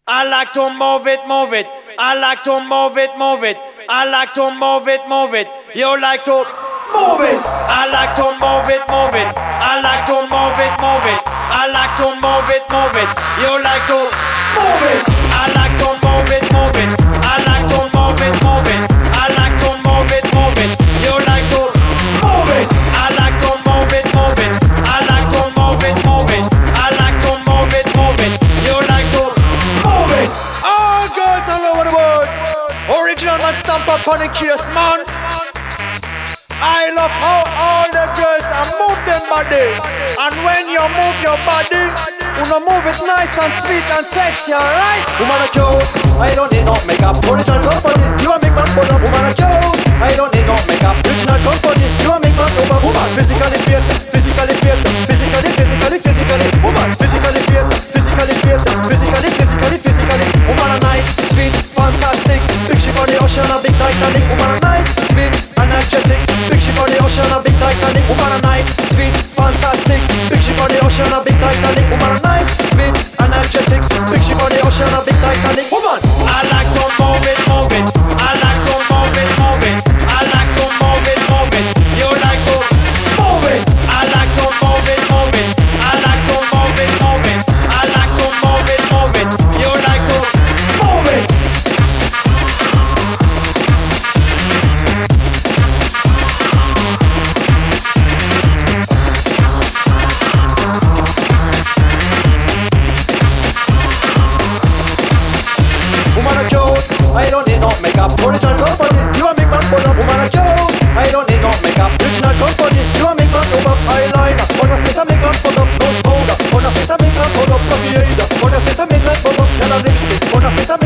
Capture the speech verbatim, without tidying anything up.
I like to move it, move it. I like to move it, move it. I like to move it, move it. You like to move it. I like to move it, move it. I like to move it, move it. I like to move it, move it. You like to move it. I like to move it, move it. I like to move it, move it. I like to move it, move it. You like to move it. I like to move it, move it. I like to move it, move it. I like to move it, move it. You like to move it. All girls all over the world. Original man stamp up on the case, man. I love how all the girls are move them body. And when you move your body, you know move it nice and sweet and sexy, alright? Woman a cute, I don't need no makeup. Original company, you a make man put up. Woman a cute, I don't need no makeup. Original company, you a make man over. Woman physically fit, physically fit, physically, physically, physically. Woman physically fit, physically fit, physically, physically, physically. Woman a nice, sweet, fantastic. Big ship on the ocean, a big Titanic. Woman a nice, sweet, energetic. Big ship on the ocean, a big Titanic. Woman a nice, sweet, fantastic. Big ship on the ocean, a big Titanic. Woman a nice, sweet, energetic. Big ship on the ocean, a big Titanic. Woman, I like to move it, move it. I like to move it, move it. I like to move it, move it. You like to move it. I like to move it, move it. I like to move it, move it. I like to move it, move it. You like to move it. woman a cute, I don't need no makeup. Original company, you a make man put up. Woman a cute, I don't need no makeup. Original company, you a make man over. Eyeliner, on your face a make man put up. Nose powder, on your face a make man put up. Coffee aider, on your face a make man put up. Yellow lipstick, on your face a